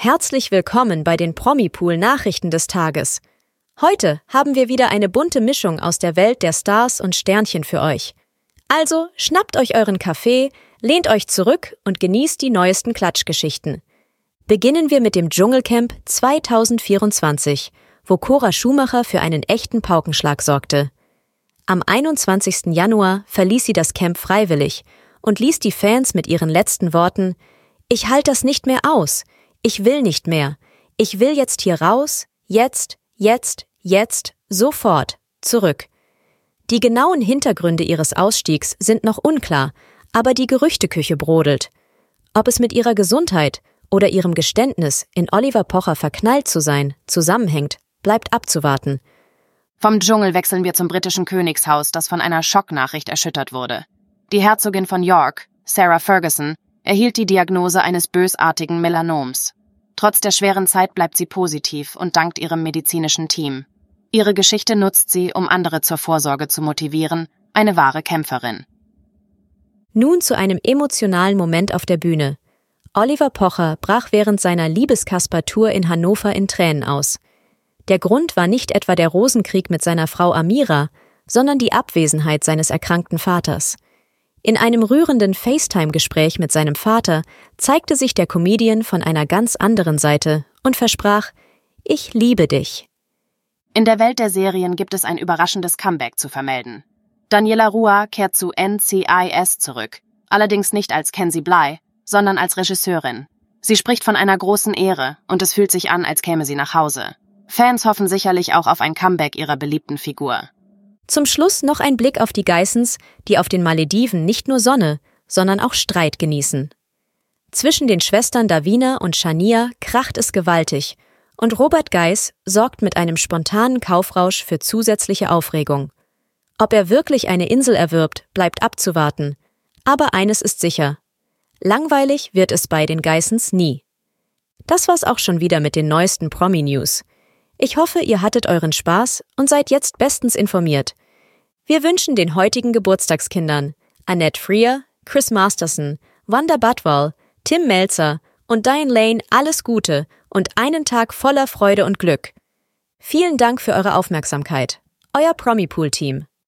Herzlich willkommen bei den Promi-Pool-Nachrichten des Tages. Heute haben wir wieder eine bunte Mischung aus der Welt der Stars und Sternchen für euch. Also schnappt euch euren Kaffee, lehnt euch zurück und genießt die neuesten Klatschgeschichten. Beginnen wir mit dem Dschungelcamp 2024, wo Cora Schumacher für einen echten Paukenschlag sorgte. Am 21. Januar verließ sie das Camp freiwillig und ließ die Fans mit ihren letzten Worten: „Ich halte das nicht mehr aus. Ich will nicht mehr. Ich will jetzt hier raus. Jetzt, sofort. Zurück." Die genauen Hintergründe ihres Ausstiegs sind noch unklar, aber die Gerüchteküche brodelt. Ob es mit ihrer Gesundheit oder ihrem Geständnis, in Oliver Pocher verknallt zu sein, zusammenhängt, bleibt abzuwarten. Vom Dschungel wechseln wir zum britischen Königshaus, das von einer Schocknachricht erschüttert wurde. Die Herzogin von York, Sarah Ferguson, erhielt die Diagnose eines bösartigen Melanoms. Trotz der schweren Zeit bleibt sie positiv und dankt ihrem medizinischen Team. Ihre Geschichte nutzt sie, um andere zur Vorsorge zu motivieren, eine wahre Kämpferin. Nun zu einem emotionalen Moment auf der Bühne. Oliver Pocher brach während seiner Liebeskasper-Tour in Hannover in Tränen aus. Der Grund war nicht etwa der Rosenkrieg mit seiner Frau Amira, sondern die Abwesenheit seines erkrankten Vaters. In einem rührenden FaceTime-Gespräch mit seinem Vater zeigte sich der Comedian von einer ganz anderen Seite und versprach: „Ich liebe dich." In der Welt der Serien gibt es ein überraschendes Comeback zu vermelden. Daniela Rua kehrt zu NCIS zurück, allerdings nicht als Kenzie Bly, sondern als Regisseurin. Sie spricht von einer großen Ehre und es fühlt sich an, als käme sie nach Hause. Fans hoffen sicherlich auch auf ein Comeback ihrer beliebten Figur. Zum Schluss noch ein Blick auf die Geissens, die auf den Malediven nicht nur Sonne, sondern auch Streit genießen. Zwischen den Schwestern Davina und Shania kracht es gewaltig und Robert Geiss sorgt mit einem spontanen Kaufrausch für zusätzliche Aufregung. Ob er wirklich eine Insel erwirbt, bleibt abzuwarten. Aber eines ist sicher: langweilig wird es bei den Geissens nie. Das war's auch schon wieder mit den neuesten Promi-News. Ich hoffe, ihr hattet euren Spaß und seid jetzt bestens informiert. Wir wünschen den heutigen Geburtstagskindern Annette Frier, Chris Masterson, Wanda Badwal, Tim Melzer und Diane Lane alles Gute und einen Tag voller Freude und Glück. Vielen Dank für eure Aufmerksamkeit. Euer Promi-Pool-Team.